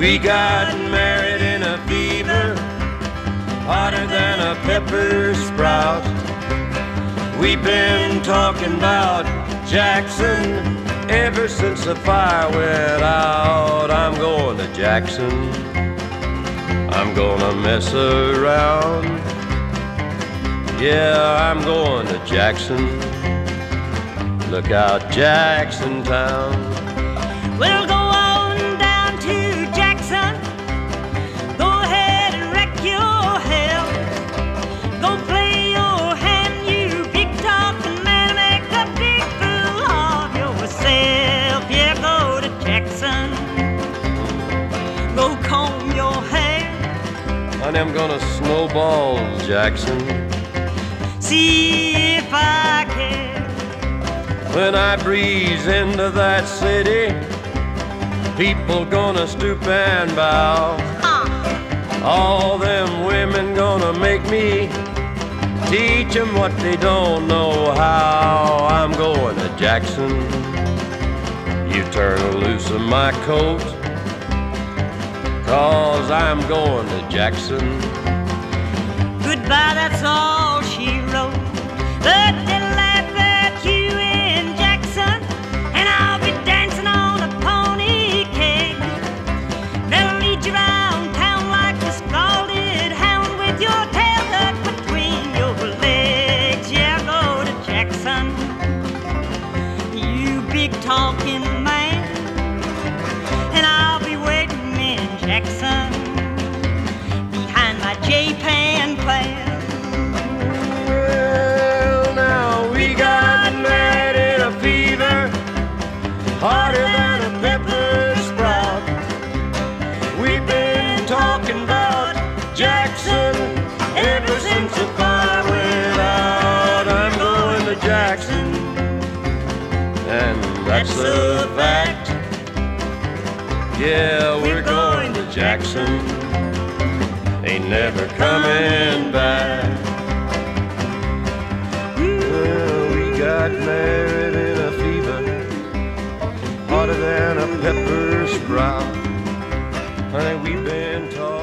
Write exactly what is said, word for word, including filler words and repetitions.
We got married in a fever, hotter than a pepper sprout. We've been talking about Jackson ever since the fire went out. I'm going to Jackson, I'm gonna mess around. Yeah, I'm going to Jackson. Look out, Jackson Town. We'll go on down to Jackson. Go ahead and wreck your hell. Go play your hand, you big talking man. Make a big fool of yourself. Yeah, go to Jackson. Go comb your hair. Honey, I'm gonna snowball Jackson. See if I care. When I breeze into that city, people gonna stoop and bow. Uh. All them women gonna make me teach 'em what they don't know how. I'm going to Jackson. You turn loose of my coat, 'cause I'm going to Jackson. Goodbye, that's all she wrote. But they'll laugh at you in Jackson, and I'll be dancing on a pony keg. They'll lead you around town like a scalded hound with your tail tucked between your legs. Yeah, go to Jackson, you big talking man, and I'll be waiting in Jackson behind my J-Pan plan. Hotter than a pepper sprout. We've been talking about Jackson ever since the fire went out. I'm going to Jackson, and that's a fact. Yeah, we're going to Jackson, ain't never coming back. Well, we got married in a fever, hotter than a pepper sprout. Honey, we've been talking